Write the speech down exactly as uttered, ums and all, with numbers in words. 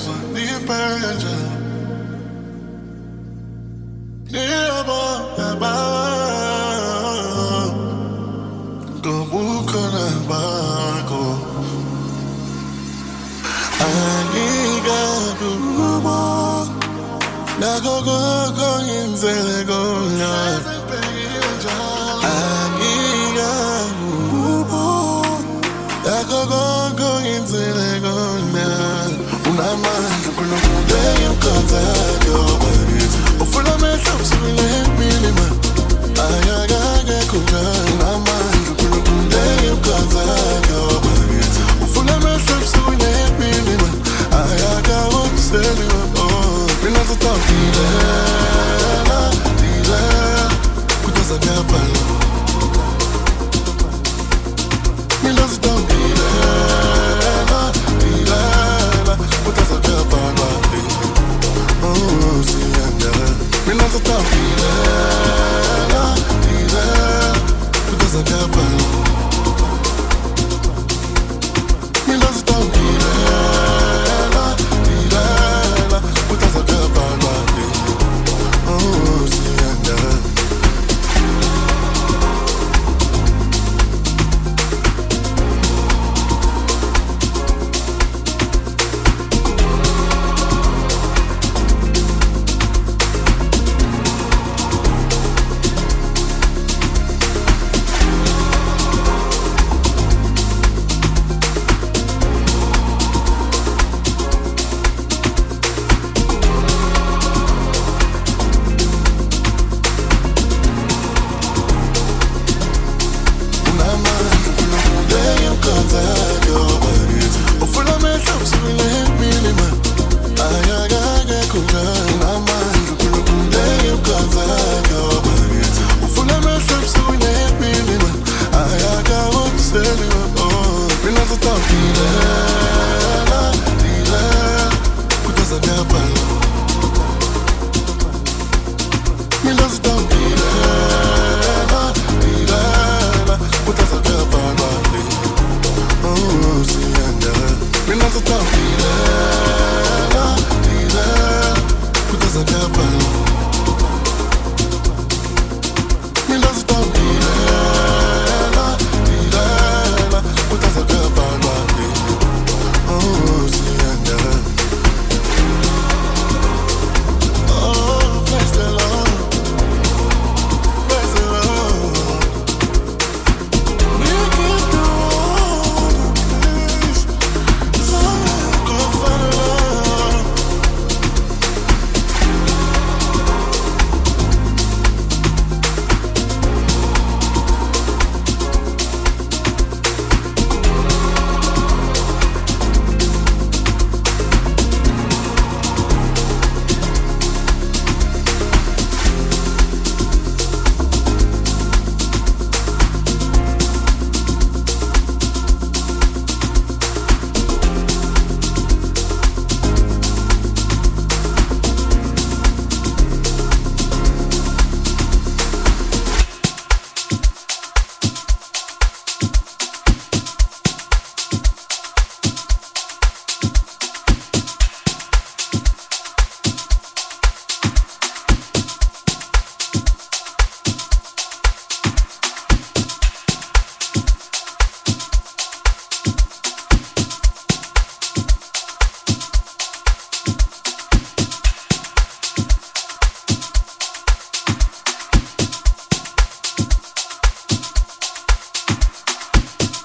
uzonipanja niyabona ngobukhona bakho angikakubo nakho konke ngenzele kona angikakubo nakho konke ngenzele kona unamandla kulokubeka imkhonzakho ufuna amehlo usubile empilima ayakake kungani unamandla kulokubeka imkhonzakho ufuna amehlo usubile empilima ayakake ukuseliwa mina zitawudilela dilela because I can't follow mina zitawudilela dilela because I can't follow oh siyanda mina zitawudilela dilela because I can't follow mina zitawudilela dilela because I can't follow oh siyanda Mina zitawudilela